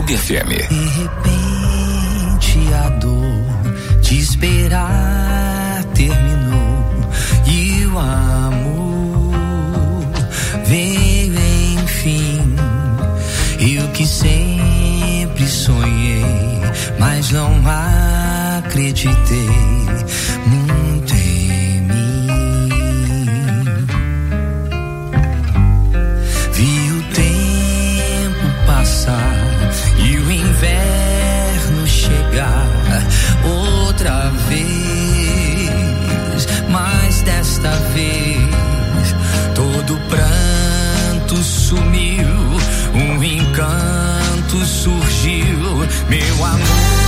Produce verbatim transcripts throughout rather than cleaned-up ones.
Clube F M. De repente a dor de esperar terminou e o amor veio enfim. Eu que sempre sonhei, mas não acreditei muito em mim. Vi o tempo passar e o inverno chegar outra vez, mas desta vez todo pranto sumiu, um encanto surgiu, meu amor.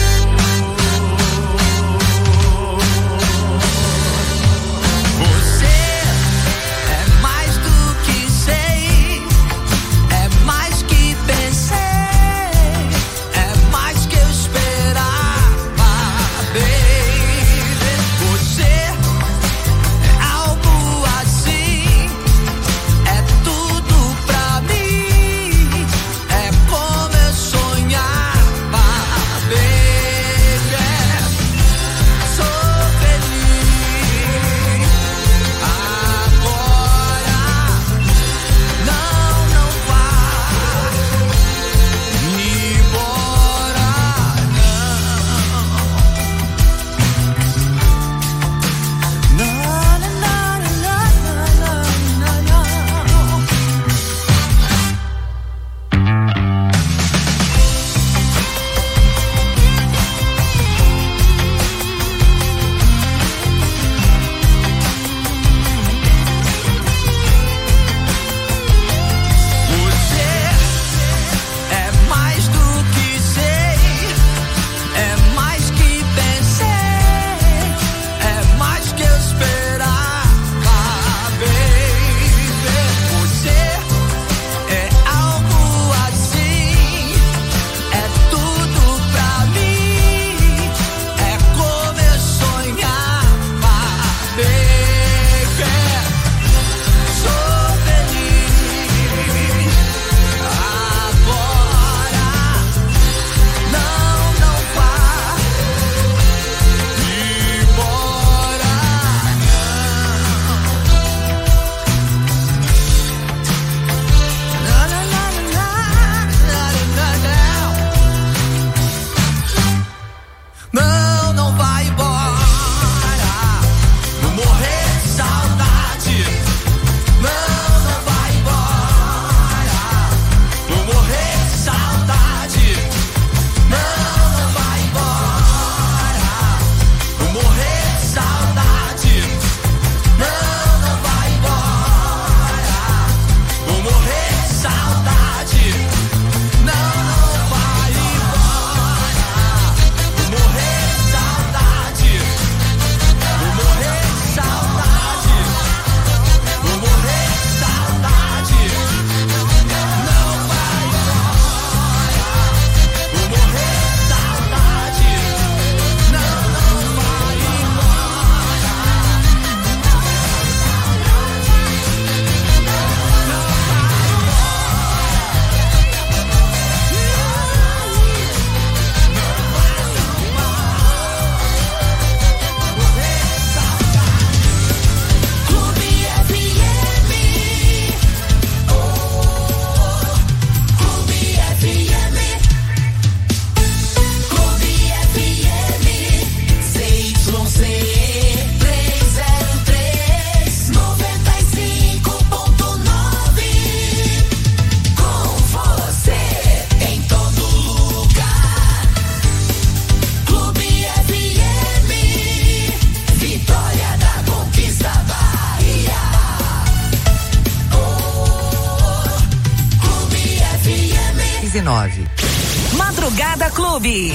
Madrugada Clube.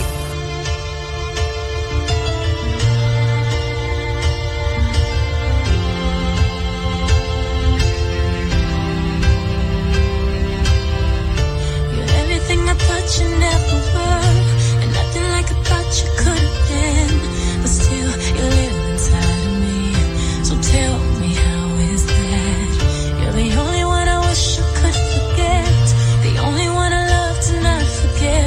The only one I wish I could forget, the only one I love to not forget.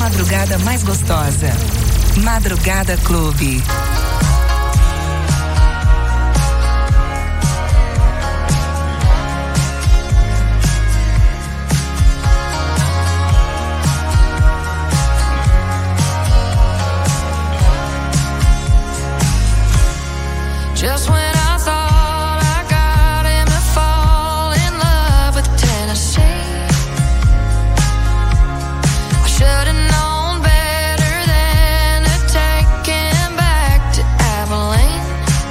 madrugada mais gostosa. Madrugada Clube. Just when I thought I got him to fall in love with Tennessee, I should have known better than to take him back to Abilene.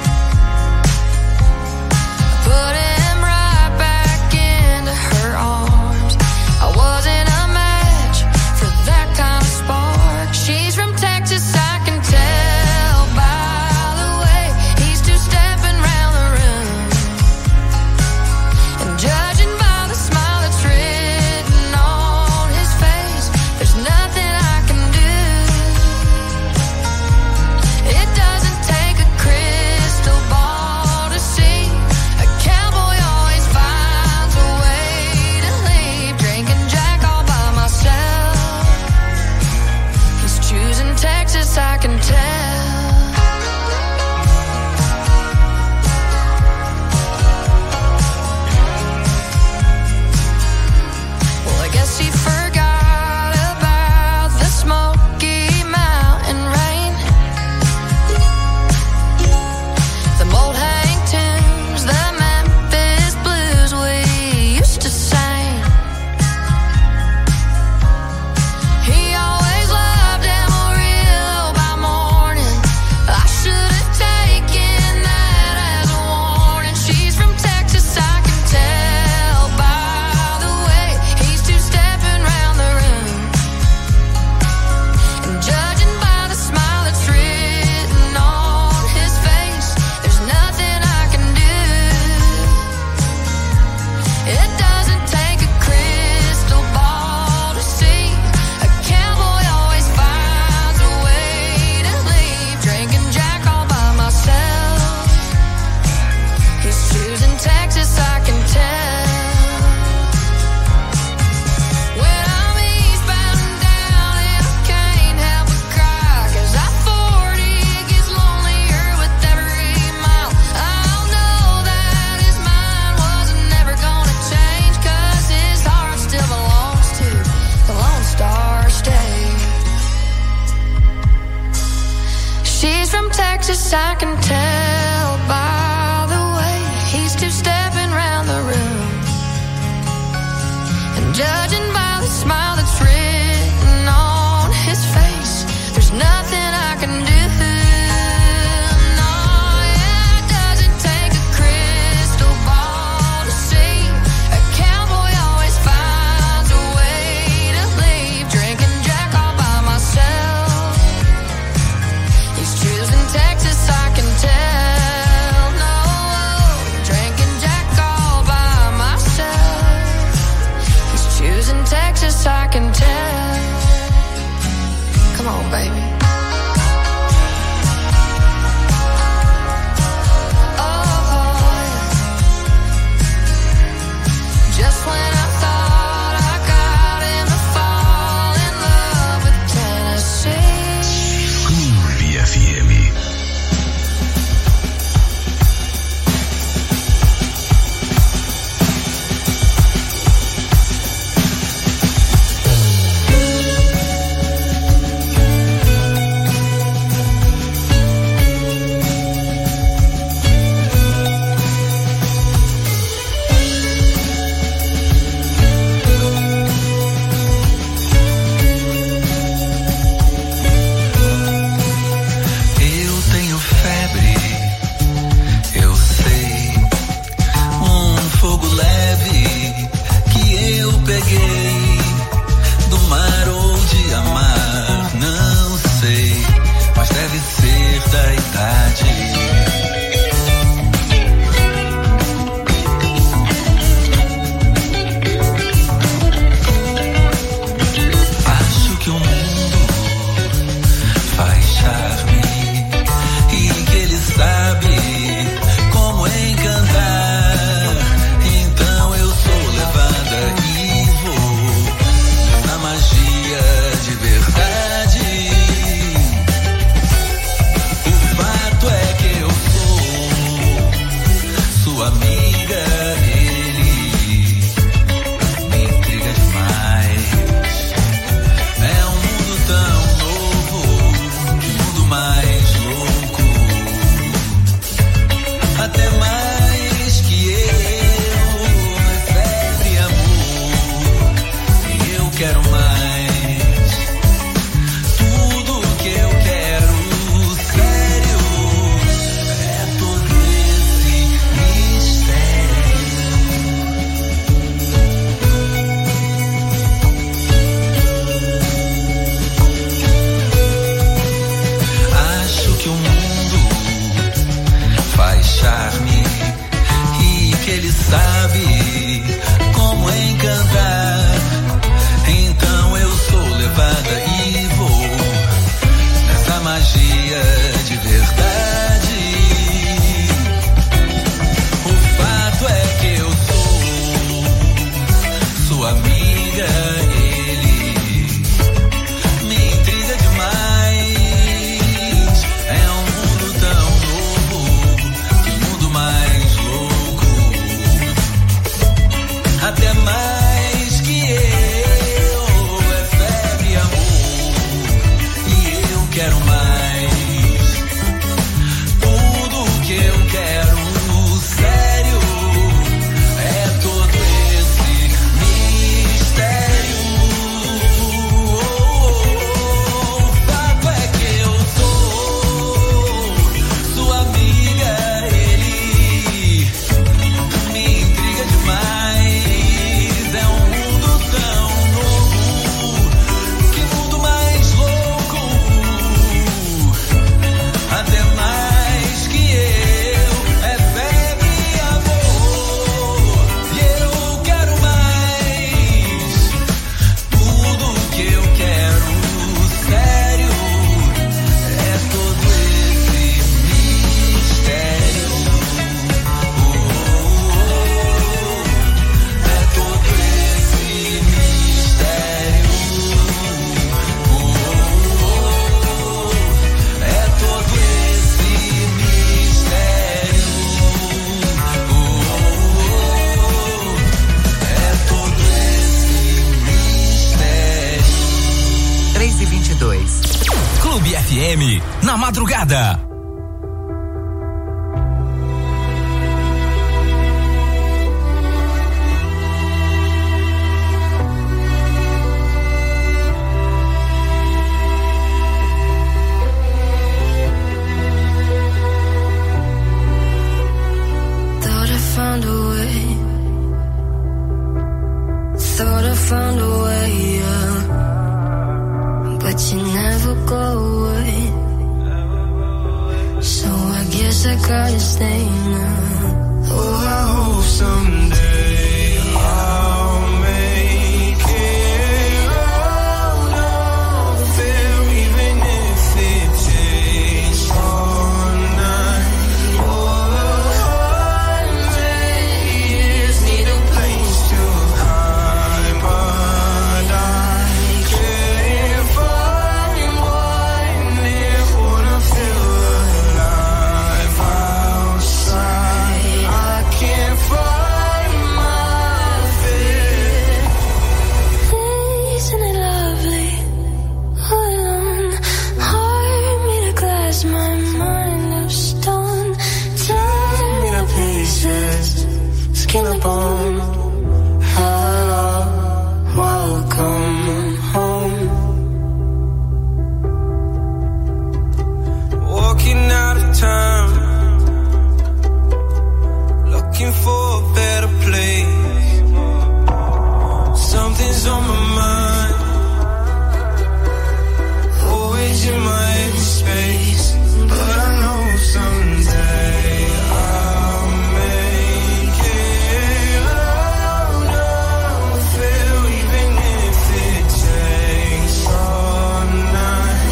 Put him right back into her arms. I wasn't a match for that kind of spark. She's from Texas, I can tell by the way he's two-stepping round the room. And judging by the smile that's written on his face, there's nothing I can do. It doesn't take a crystal ball to see a cowboy always finds a way to leave. Drinking Jack all by myself. He's choosing Texas, I can tell. Well, I guess he forgot about the Smoky Mountain rain, the old hang tunes, the Memphis blues we used to sing. He always loved Amarillo by morning. I should have taken that as a warning. She's from Texas, I can tell by the way he's two-stepping round the room. And judging by the smile that's written on his face, there's nothing I can do. It doesn't take a crystal ball to see a cowboy always finds a way to leave. Drinking Jack all by myself. He's choosing Texas, I can tell. When I'm eastbound and down and I can't help but cry, 'cause I forty gets lonelier with every mile. I'll know that his mind wasn't never gonna change, 'cause his heart still belongs to the Lone Star State. She's from Texas, I can tell by the way he's two-stepping round the room. And judging by the smile that's written on his face, there's nothing I can do. No, yeah, it doesn't take a crystal ball to see a cowboy always finds a way to leave. Drinking Jack all by myself. He's choosing Texas, I can tell. No, drinking Jack all by myself. He's choosing Texas, I can tell. Come on, baby. Oh, just when I thought I got him to fall in love with Tennessee. Clube F M. dois. Clube F M, na madrugada. Found a way, thought I found a way, yeah. But you never go away, so I guess I gotta stay now. Oh, I hope someday I'll make it out of there, even if it takes all night. Oh, skin and bone. Hello, welcome home. Walking out of town, looking for a better place. Something's on my mind, always in my empty space. But I know someday I'll make it out of here, even if it takes all night.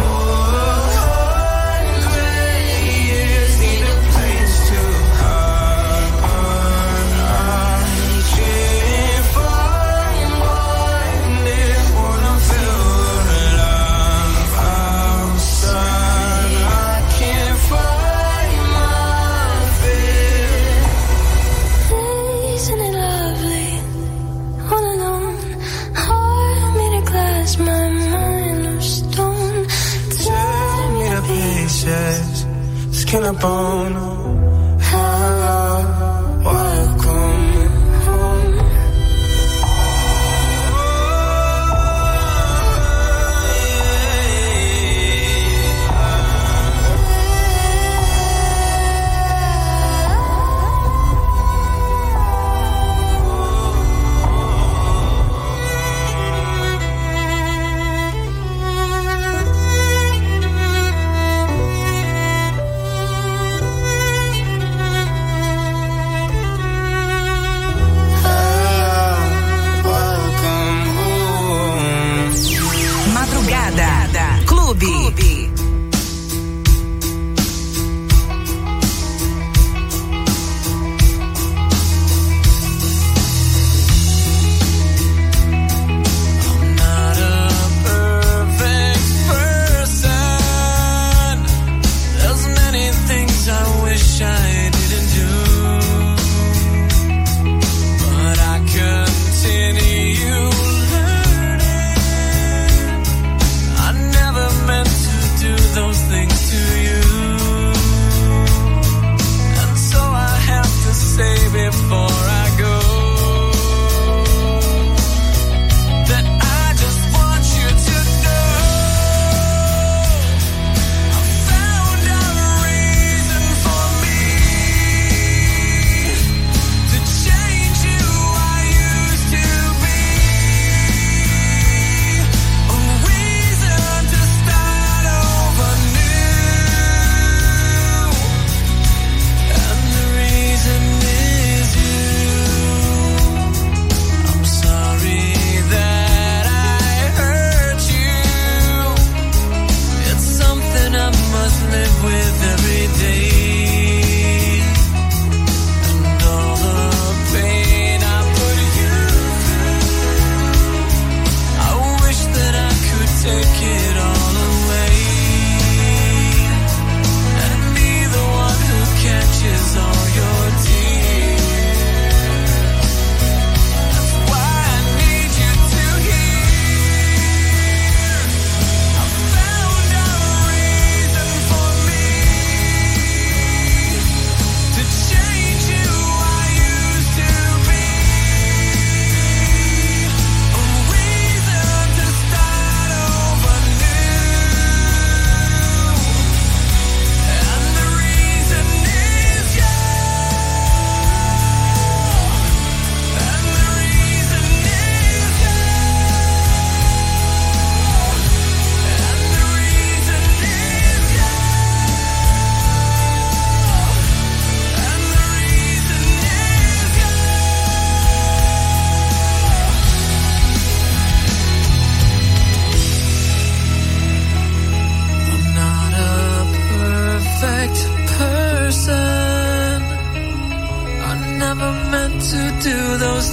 Oh, hundred years, need a place to hide, but I can't find one there. Wanna feel alive outside. I can't find my fear. Isn't it lovely? All alone, heart made of glass, my mind of stone. Tear me to pieces, skin and bone. Hello, welcome home.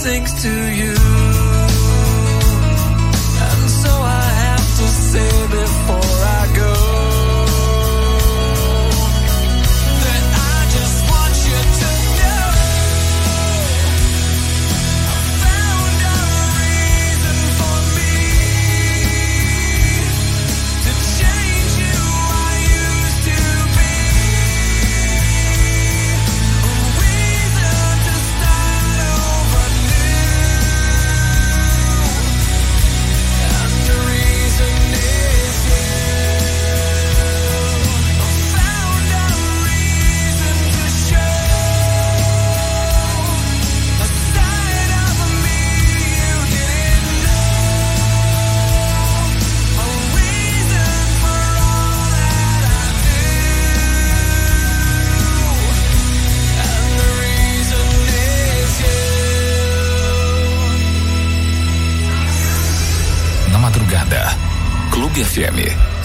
thanks to you. And so I have to say before I go that I just want you to know I found a reason for me to change you I used to be. A reason to start over new. And the reason is you. I found a reason to show a side of me you didn't know. A reason for all that I do. And the reason is you. Na madrugada, Clube F M.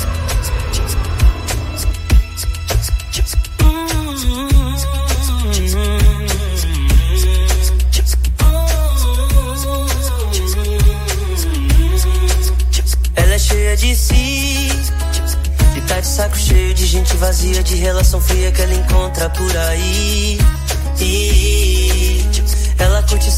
Ela é cheia de si e tá de saco cheio de gente vazia, de relação fria que ela encontra por aí. E ela curte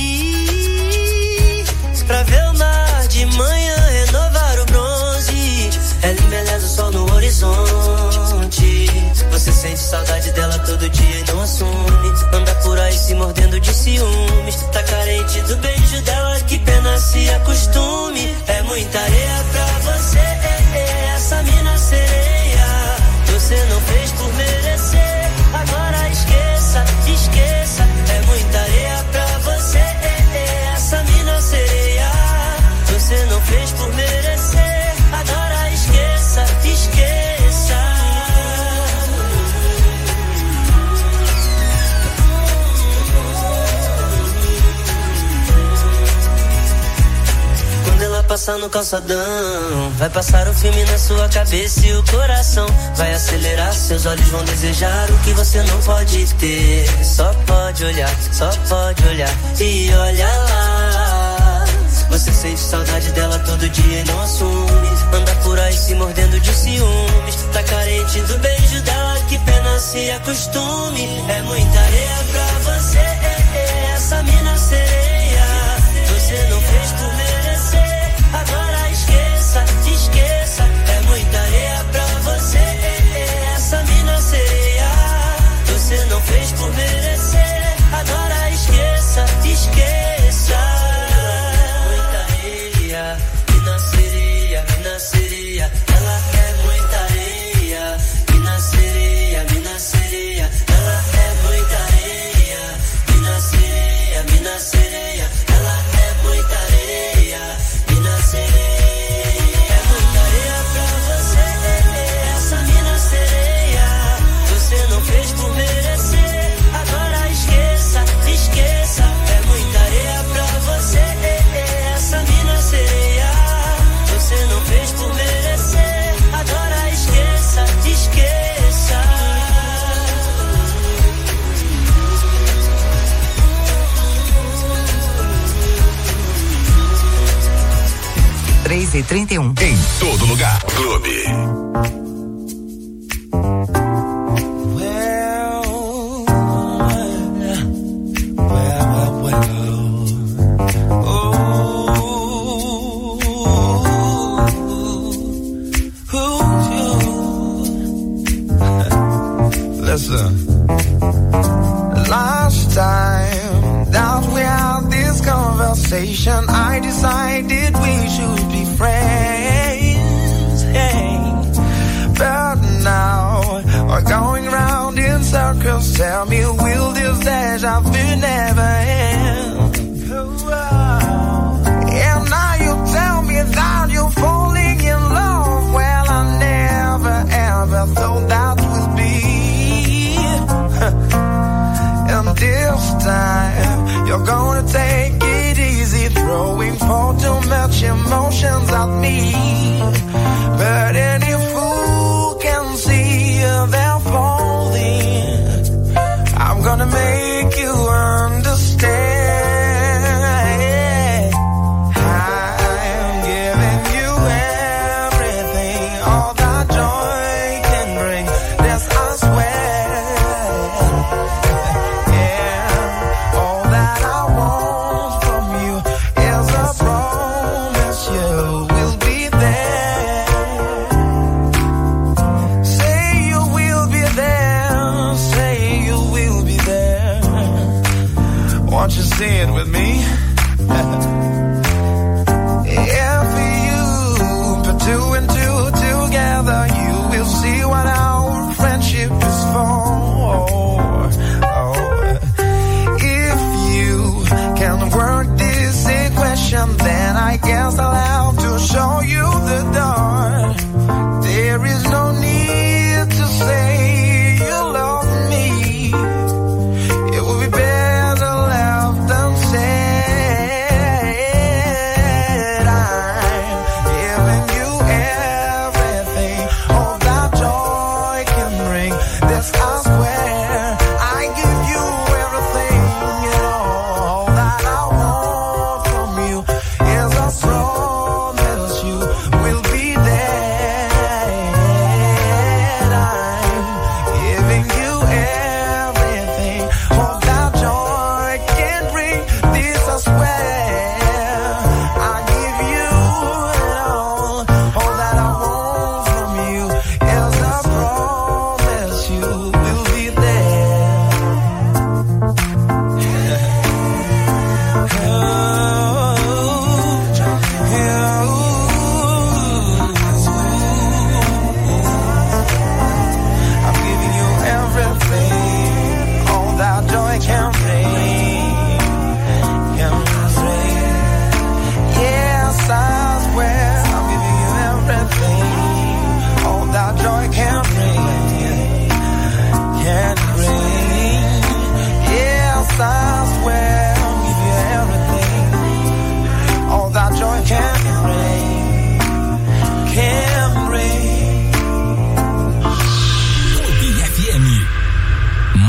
sair pra ver o mar de manhã, renovar o bronze. Ela embeleza o sol no horizonte. Você sente saudade dela todo dia e não assume. Anda por aí se mordendo de ciúmes. Tá carente do beijo dela, que pena se acostume. É muita areia pra você, é, é, essa mina sereia. Você não fez por merecer. Agora esqueça, esqueça. É muita areia pra você, é, é, essa mina sereia. Você não fez por merecer. Agora esqueça, esqueça. Quando ela passar no calçadão, vai passar um filme na sua cabeça e o coração vai acelerar. Seus olhos vão desejar o que você não pode ter. Só pode olhar, só pode olhar e olha lá. Você sente saudade dela todo dia e não assume. Anda por aí se mordendo de ciúmes. Tá carente do beijo dela, que pena se acostume. É muita areia pra você, é, é, essa mina sereia. Você não fez por merecer. Agora esqueça, esqueça. É muita areia pra você, é, é, essa mina sereia. Você não fez por merecer. Agora esqueça, esqueça. Mina sereia, mina sereia, ela é muita areia. Mina sereia, mina sereia, ela é muita areia. Mina sereia, mina sereia, ela é muita areia. Mina sereia, é muita areia pra você, é, é, essa mina sereia. Você não fez por merecer. Agora esqueça, esqueça. É muita areia pra você, é, é, essa mina sereia. Você não fez por merecer. Agora esqueça, esqueça. três e trinta e um. Em todo lugar, Clube. Listen. Last time that we had this conversation, I decided we should be friends. Hey. But now we're going round in circles. Tell me, will this deja vu never end? And now you tell me that you're falling in love. Well, I never ever thought that would be. And this time you're gonna take it easy, throwing far too much emotions at me. But any fool can see they're falling. I'm gonna make you understand.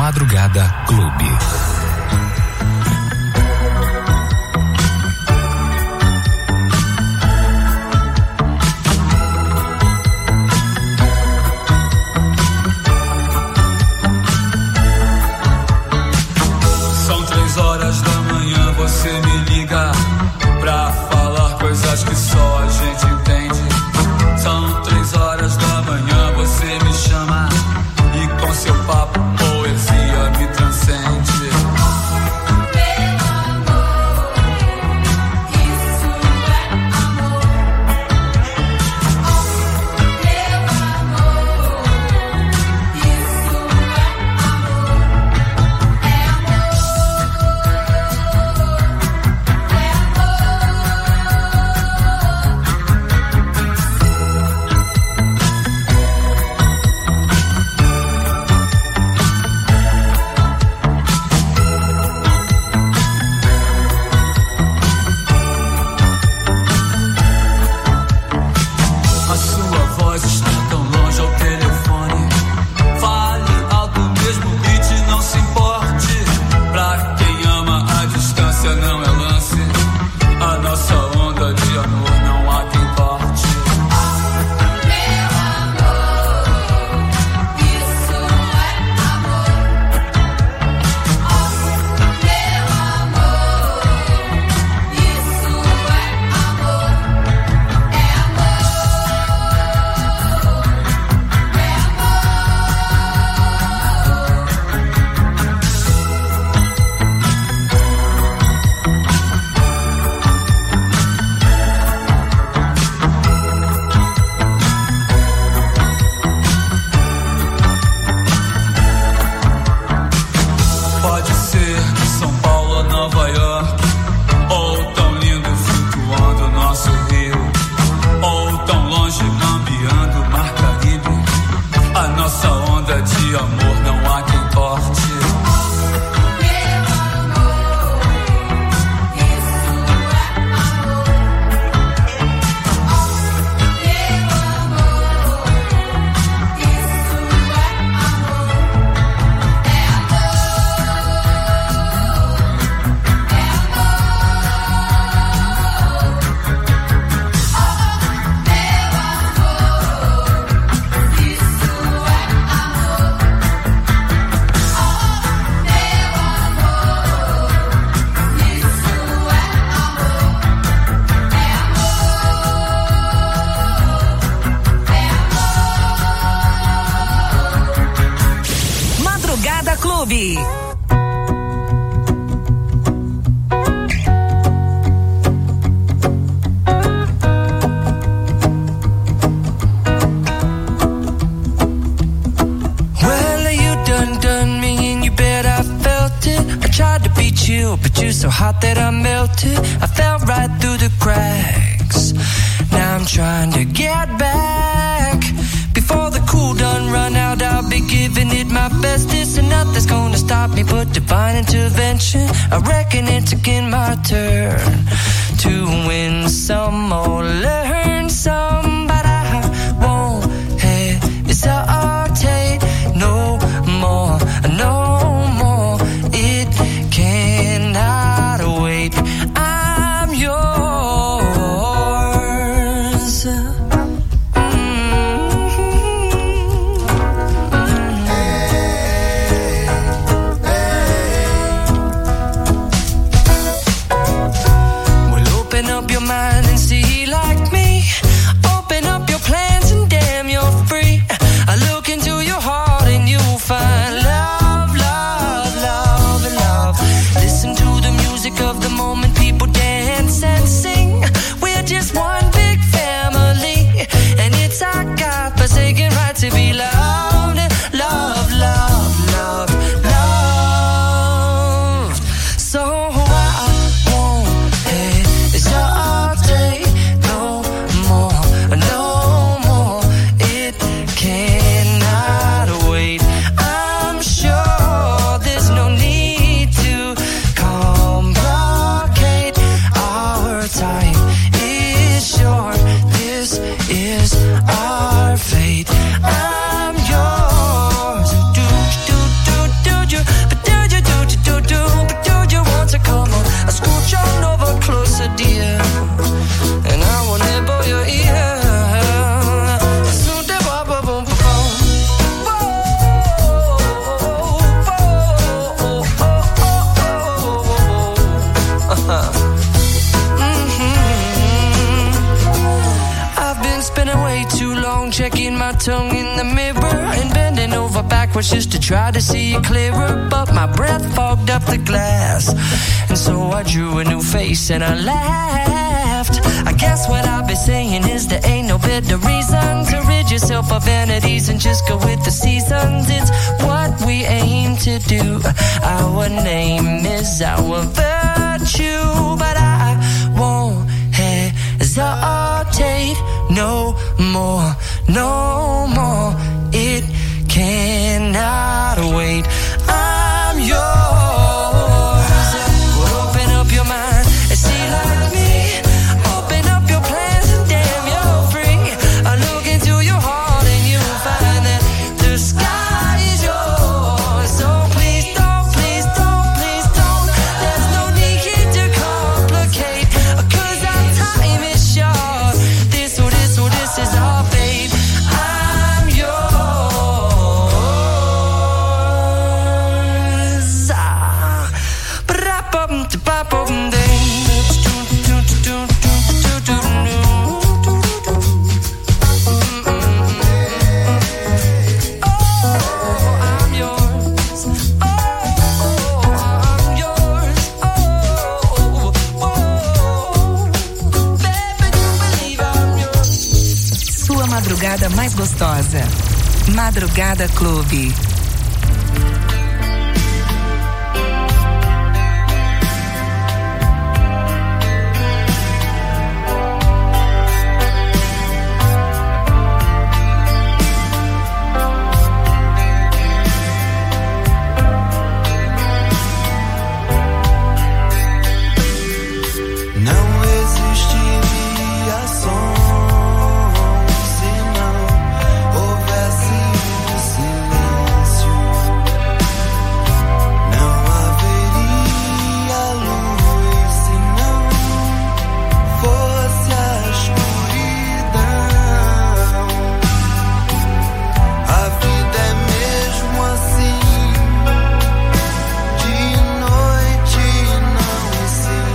Madrugada Clube. São três horas da manhã, você me liga pra falar coisas que só a gente entende. São três horas da manhã, você me chama e com seu papo poesia me transcende. Meu amor, isso é amor. Meu amor, isso é amor. É amor, é A sua voz está tão longe ao telefone. Fale alto mesmo, grite, não se importe. Pra quem ama, a distância não é lance. A nossa onda de amor não há quem corte. Meu amor, isso é amor. Meu amor, isso é amor. É Pode ser de São Paulo a Nova York, ou tão lindo flutuando o nosso rio, ou tão longe cambiando o Mar Caribe. A nossa onda de amor não há quem corte. Meu amor, isso é amor. Meu amor, isso é Madrugada Clube. Well, you done done me and you bet I felt it. I tried to beat you, but you're so hot that I melted. I fell right through the cracks. Now I'm trying to get back. Before the cool done run out, I'll be giving it my bestest, and nothing's gonna stop me but divine intervention. I reckon it's again my turn to win some or learn some, but I won't hesitate no more, no more. It cannot wait. I'm yours. Mind and see like me. Open up your plans and damn, you're free. I look into your heart and you'll find love, love, love, and love. Listen to the music of the moment, people dance and sing. We're just one big family, and it's our God-forsaken right to be loved, love, love, love, love. So I won't hesitate no more, no more. It cannot wait. I'm sure there's no need to complicate. Our time is short. This is our fate. I'm yours. Do do do do do. been spending way too long checking my tongue in the mirror and bending over backwards just to try to see it clearer. But my breath fogged up the glass, and so I drew a new face and I laughed. I guess what I've been saying is there ain't no better reason to rid yourself of vanities and just go with the seasons. It's what we aim to do. Our name is our virtue, but I won't hesitate no more, no more. It cannot wait. I'm yours. Well, open up your mind and see like me. Open up your plans and damn, you're free. I look into your heart and you'll find that the sky is yours. So please don't, please don't, please don't. There's no need to complicate, 'cause our time is short. This, oh, this, oh, this is our fate. I'm yours. Ah, ba-da-bum, da-ba-bum, ding. Sua madrugada mais gostosa. Madrugada Clube. Não existiria som se não houvesse silêncio. Não haveria luz se não fosse a escuridão. A vida é mesmo assim, de noite não e sim.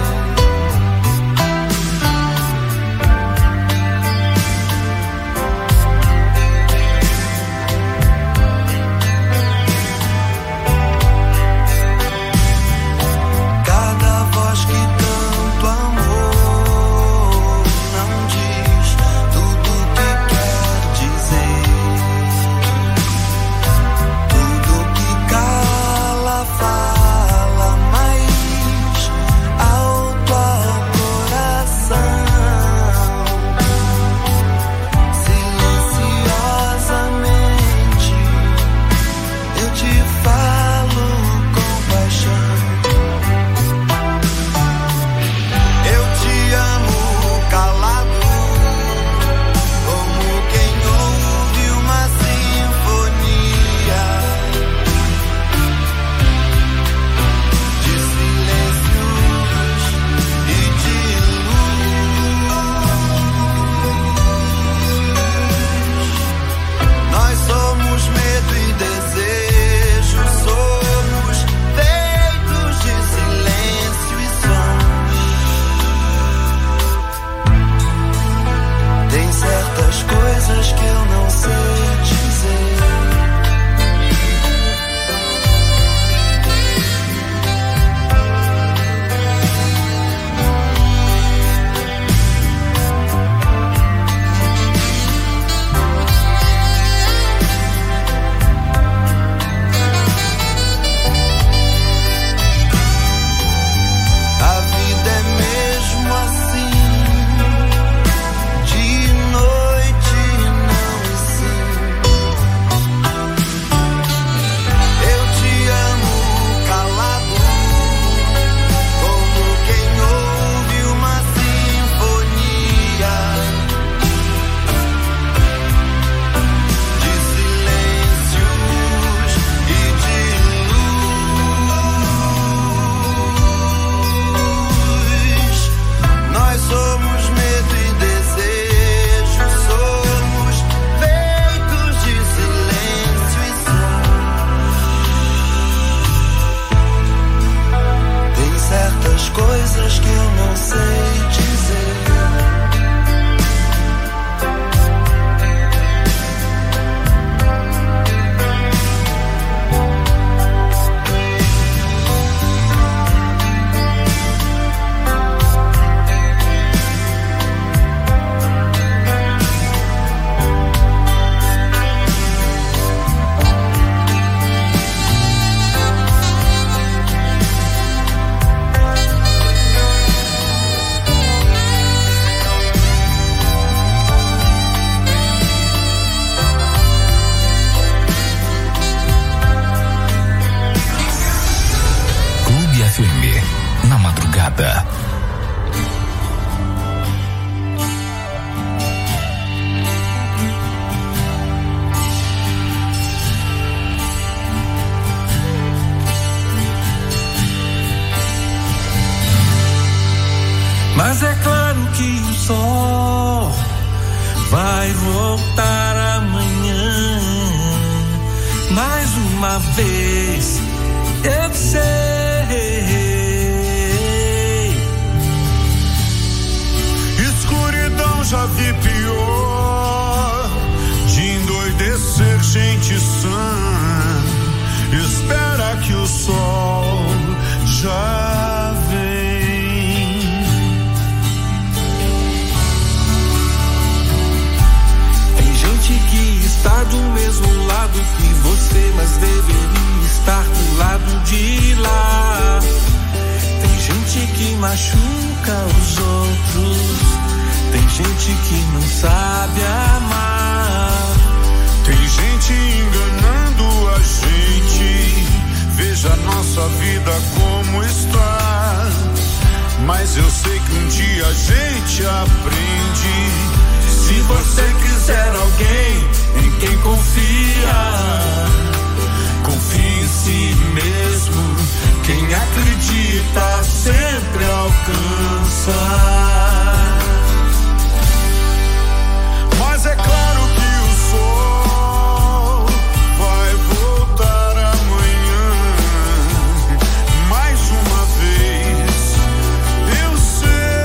Cada voz que tanto amor não diz tudo que quer dizer. Tudo que cala fala mais alto ao coração. Silenciosamente eu te falo com paixão. Eu te amo calado, como quem ouve uma sinfonia de silêncios e de luz. Nós somos medo e desejo, somos feitos de silêncio e sons. Tem certas coisas que eu não sei dizer. A vida é mesmo assim, de noite não Madrugada. Mas é claro que o sol vai voltar amanhã. Mais uma vez, eu sei. Escuridão já vi pior, de endoidecer gente sã. Espera que o sol já vem. Que está do mesmo lado que você, mas deveria estar do lado de lá. Tem gente que machuca os outros, tem gente que não sabe amar, tem gente enganando a gente. Veja a nossa vida como está, mas eu sei que um dia a gente aprende. Se você quiser alguém em quem confia, confie em si mesmo. Quem acredita sempre alcança. Mas é claro que o sol vai voltar amanhã. Mais uma vez, eu sei.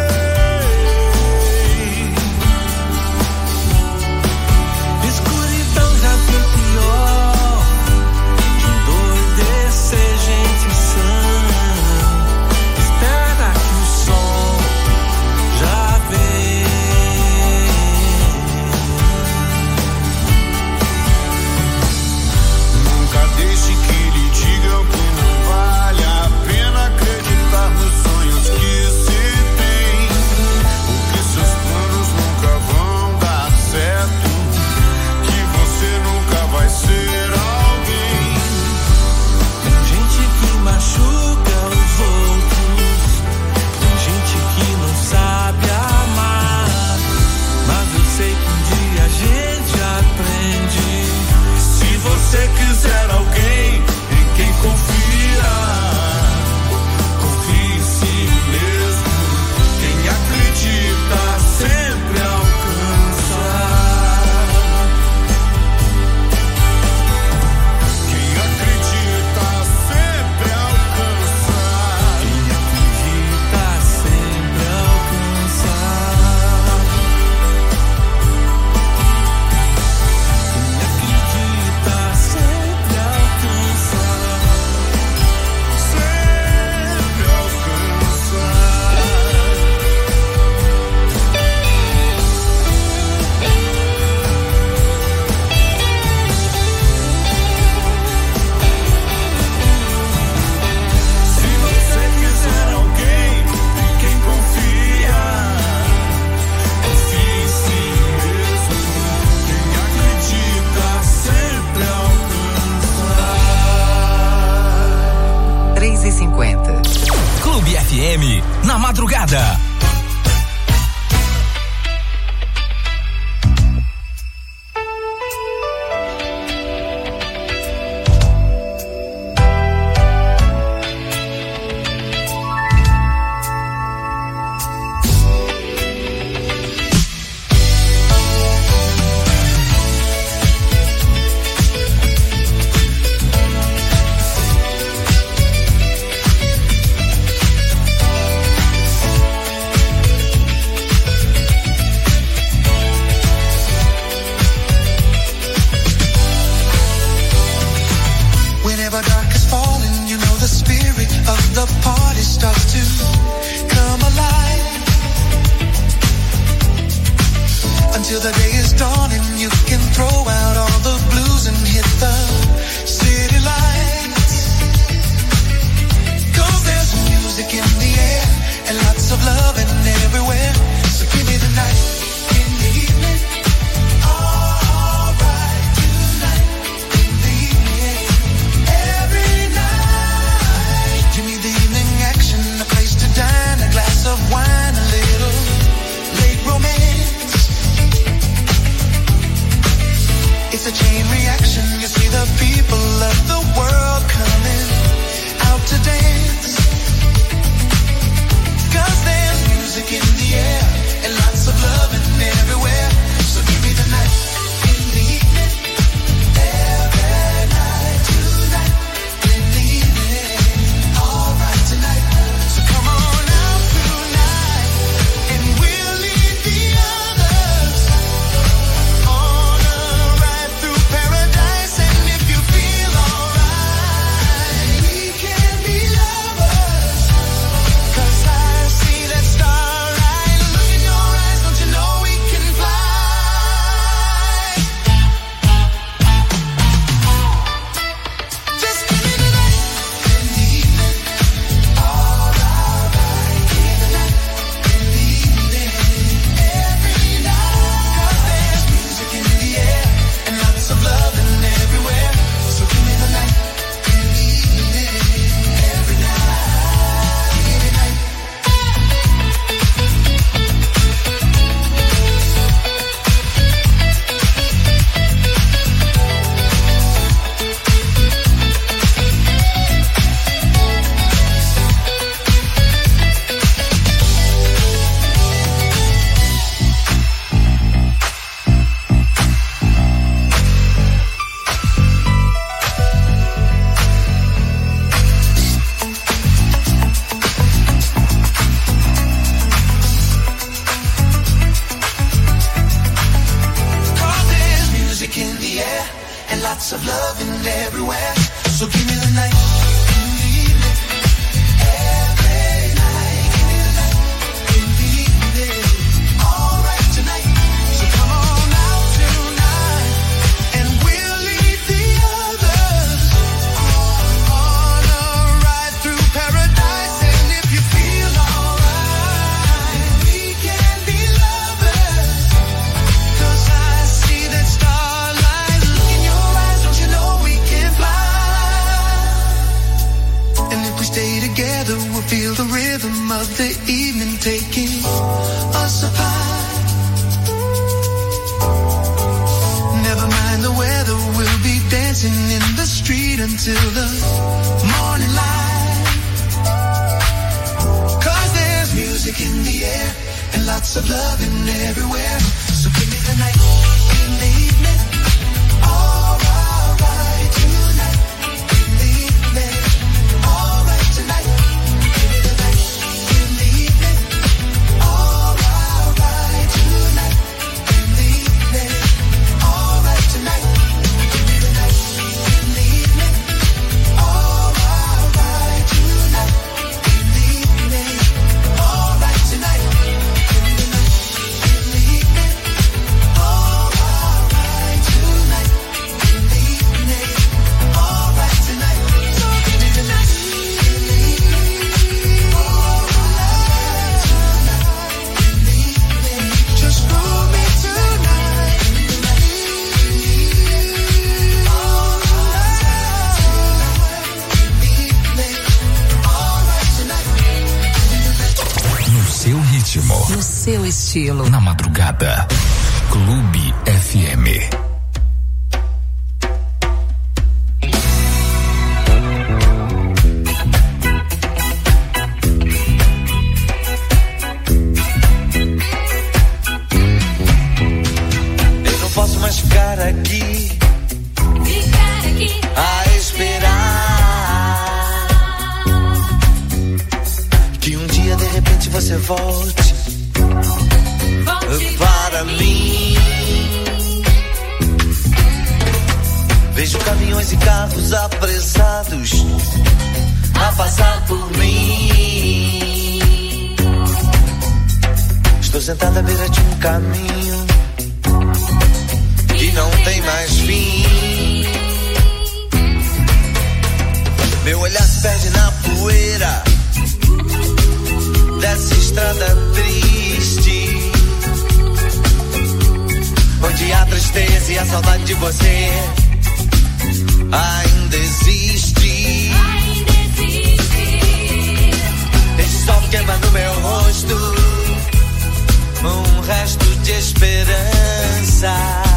Clube F M, na madrugada. lots of loving everywhere. So give me the night, give me the evening, every night. Give me the night, give me the evening, all right tonight. So come on out tonight, and we'll leave the others on a ride through paradise. And if you feel alright, we can be lovers. 'Cause I see that starlight look in your eyes. Don't you know we can fly? And if we stay together, we'll feel the rhythm of the evening taking us apart. Never mind the weather, we'll be dancing in the street until the morning light. 'Cause there's music in the air and lots of loving everywhere. So give me the night, give me the evening, all right tonight. Give me the evening, all right tonight. Give me the night, give me the evening, all right tonight. Give me the evening, all right tonight. Give me the night, give me the evening, all right tonight. Give me the evening, all right tonight. Give me the night, give me the evening, all right tonight. Give me the evening, all right tonight. So give me the night, give me the evening, all right tonight. Give me the evening, just hold me tonight. Give me the night, give me the evening, all right tonight. Give me the evening, all right tonight. No seu ritmo, No seu estilo. na madrugada. Clube F M. Eu não posso mais ficar aqui Ficar aqui a esperar que um dia de repente você volte volte para mim. Vejo caminhões e carros apressados a passar por mim. Estou sentado à beira de um caminho que não tem mais fim. Meu olhar se perde na poeira dessa estrada triste, onde a tristeza e a saudade de você ainda existe. ainda existe. Esse sol queima no meu rosto um resto de esperança,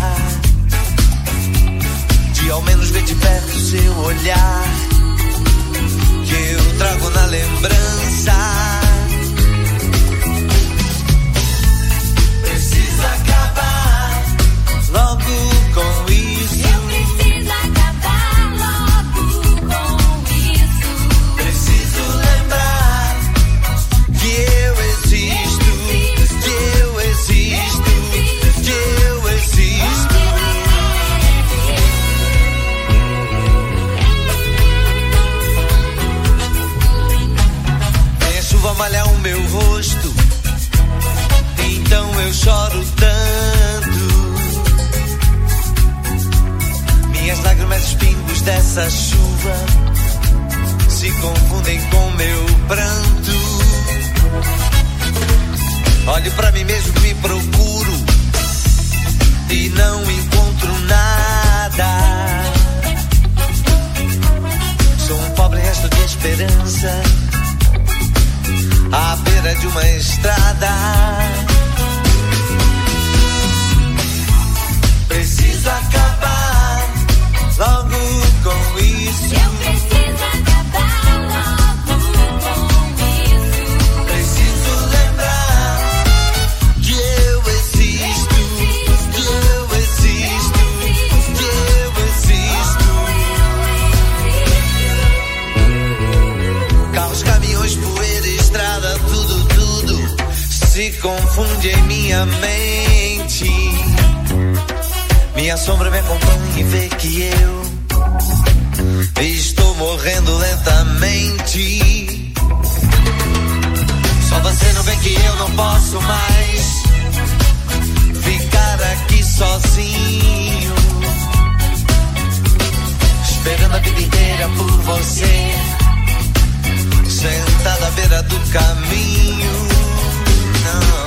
de ao menos ver de perto seu olhar que eu trago na lembrança. Precisa acabar logo com isso. Eu preciso acabar logo com isso. Preciso lembrar que eu existo, que eu existo, que eu existo. Vem a chuva malhar o meu rosto, então eu choro tanto. Minhas lágrimas, os pingos dessa chuva se confundem com meu pranto. Olho pra mim mesmo, me procuro e não encontro nada. Sou um pobre resto de esperança à beira de uma estrada. Preciso acabar logo com isso. Eu preciso acabar logo com isso. Preciso lembrar que eu existo, que eu existo, que eu existo. Carros, caminhões, poeira, estrada, tudo, tudo se confunde em minha mente. minha sombra me acompanha e vê que eu estou morrendo lentamente. Só você não vê que eu não posso mais ficar aqui sozinho, esperando a vida inteira por você, sentado à beira do caminho. Não,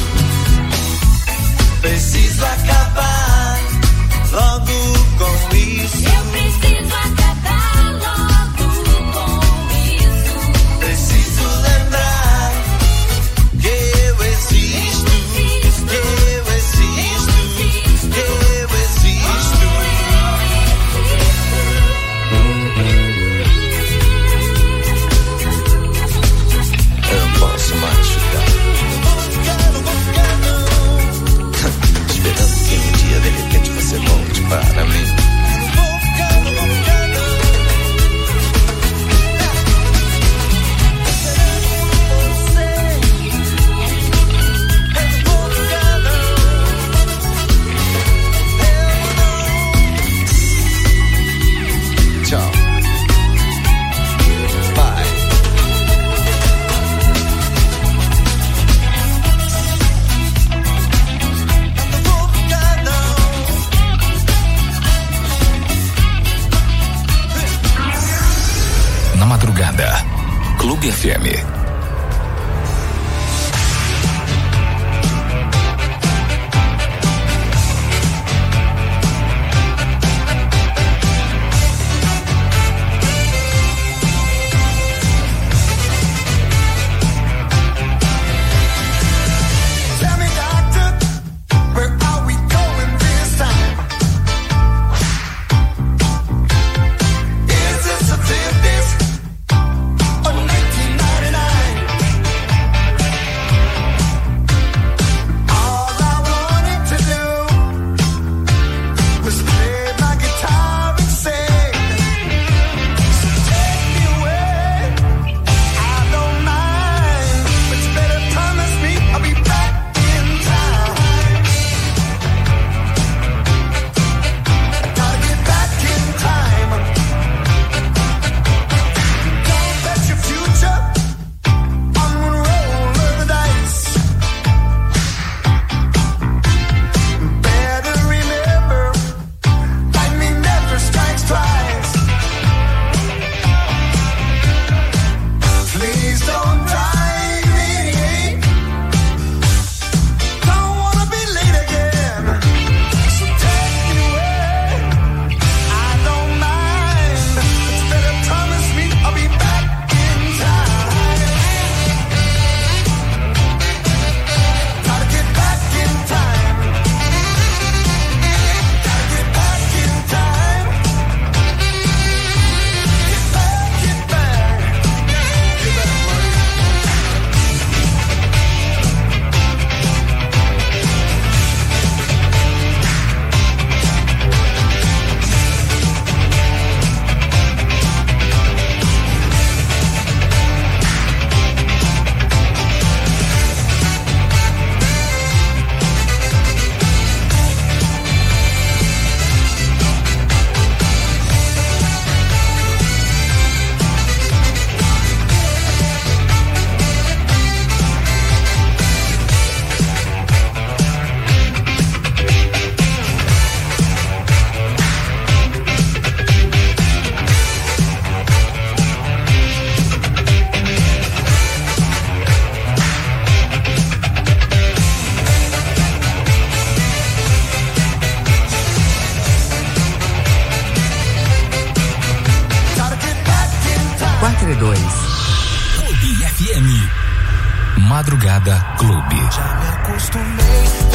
preciso acabar logo com isso. Eu preciso acabar logo com isso. Preciso lembrar que eu existo, que eu existo, que eu existo. Eu não posso mais ficar esperando que um dia de repente você volte para mim. Tchau. Bye. Na madrugada, Clube F M. Tell me, doctor, where are we going this time? Is this a fifties or nineteen ninety-nine? All I wanted to do was play my guitar and sing. So take me away, I don't mind, but you better promise me I'll be back in time. Gotta get back in time. Don't bet your future on one roll of the dice. Better remember, lightning never strikes twice. Please don't drive me. Don't wanna be late again. So take me away. I don't mind, but you better promise me I'll be back in time. Gotta get back in time. Gotta get back in time. Get back, get back. Get back, buddy. Gotta get back in time. quatro e dois. Clube F M. Madrugada Clube. Já me acostumei